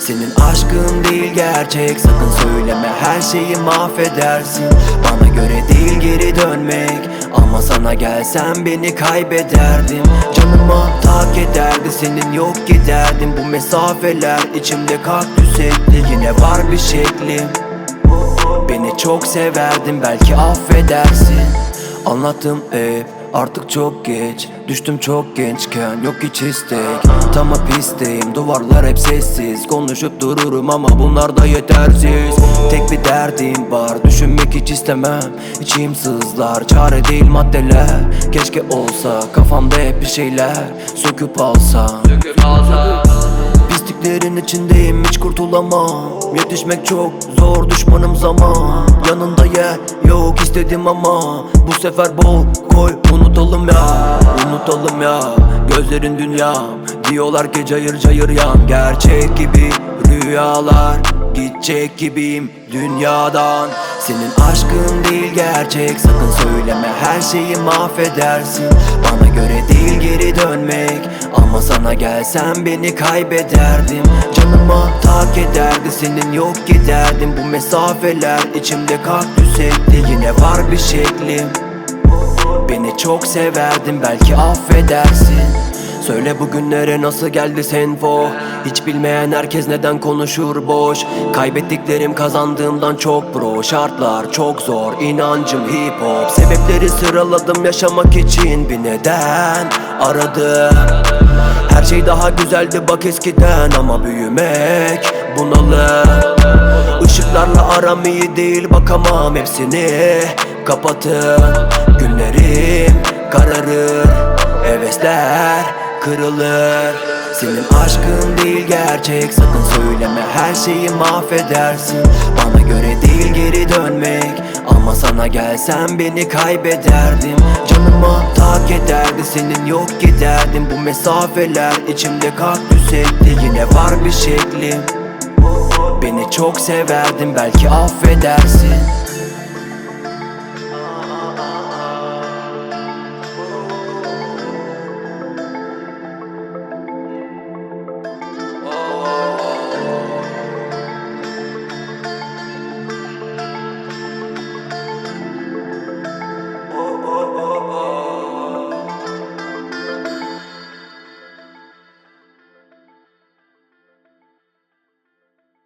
Senin aşkın değil gerçek, sakın söyleme, her şeyi mahvedersin. Bana göre değil geri dönmek, ama sana gelsem beni kaybederdim. Canıma tak ederdi, senin yok giderdim. Bu mesafeler içimde kaktüs ekti, yine var bir şeklim. Beni çok severdin, belki affedersin. Anlattım hep, artık çok geç. Düştüm çok gençken, yok hiç istek. Tam hapisteyim, duvarlar hep sessiz. Konuşup dururum ama bunlar da yetersiz. Tek bir derdim var, düşünmek hiç istemem. İçim sızlar, çare değil maddeler. Keşke olsa, kafamda hep bir şeyler söküp alsam. Pisliklerin içindeyim, hiç kurtulamam. Yetişmek çok zor, düşmanım zaman. Yanında yer yok istedim ama bu sefer bol koy, unutalım ya. Unutalım ya, gözlerin dünyam. Diyorlar ki cayır cayır yan. Gerçek gibi rüyalar, gidecek gibiyim dünyadan. Senin aşkın değil gerçek, sakın söyleme, her şeyi mahvedersin. Bana göre değil geri dönmek, ama sana gelsem beni kaybederdim. Canıma tak ederdi, senin yok giderdim. Bu mesafeler içimde kaktüs ekti, yine var bir şeklim. Beni çok severdin, belki affedersin. Söyle bugünlere nasıl geldi senfo? Hiç bilmeyen herkes neden konuşur boş. Kaybettiklerim kazandığımdan çok bro. Şartlar çok zor, inancım hip hop. Sebepleri sıraladım yaşamak için, bir neden aradım. Her şey daha güzeldi bak eskiden, ama büyümek bunalım. Işıklarla aram iyi değil, bakamam, hepsini kapatın. Günlerim kararır, hevesler kırılır. Senin aşkın değil gerçek, sakın söyleme, her şeyi mahvedersin. Bana göre değil geri dönmek, ama sana gelsem beni kaybederdim. Canıma tak ederdi, senin yok giderdim. Bu mesafeler içimde kaktüs ekti, yine var bir şeklim. Beni çok severdin, belki affedersin.